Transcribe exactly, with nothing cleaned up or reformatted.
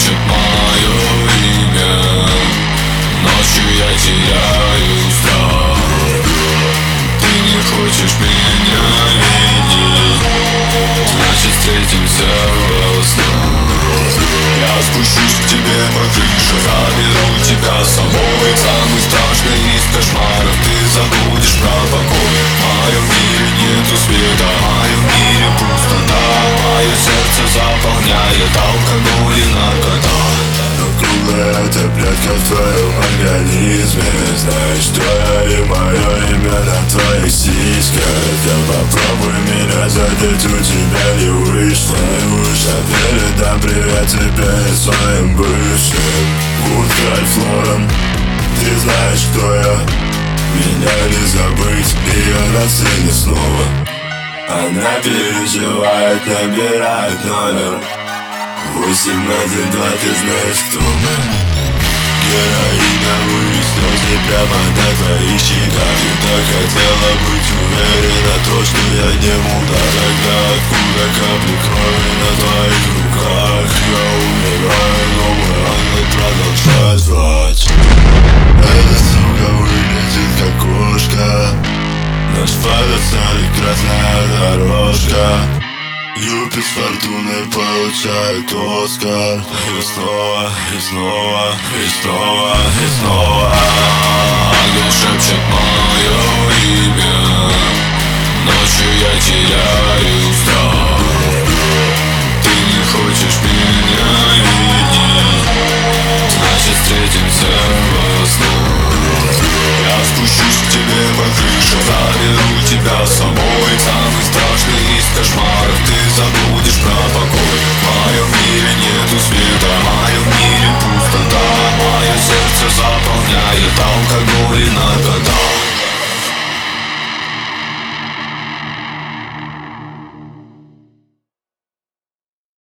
шепчет мое имя. Ночью я теряю страх. Ты не хочешь меня видеть, значит встретимся во снах. Я спущусь к тебе по крыше, заберу тебя с собой. Самый страшный из кошмаров, ты забудешь про покой. В моем мире нету света, в моем мире пустота. Мое сердце заполняет алкоголь и наркота. Но круглая таблетка в твоем организме, знаешь, что я и мое имя на твоих сиськах. Я попробую меня задеть, у тебя не вышло, не вышло. Передам привет тебе и своим бывшим. Вудкай Флорен, ты знаешь, кто я. Меня не забыть, ее на сцене снова. Она переживает, набирает номер восемь один два, ты знаешь, кто мы. Героиновые слезы прямо на твоих щеках. Ты так хотела быть уверена, то, что я не мудак. Тогда откуда капли крови на твоих руках? Я умираю, но мой ангел продолжает звать. Эта сука выглядит как кошка. Наш файл станет красная дорожка. Юпи с фортуной получает Оскар. И снова, и снова, и снова, и снова. Ангел шепчет мое имя. Ночью я теряю страх. Ты не хочешь меня видеть, значит встретимся во снах. Я спущусь к тебе по крыше, заберу тебя с собой. Самый страшный из кошмаров, ты забудешь про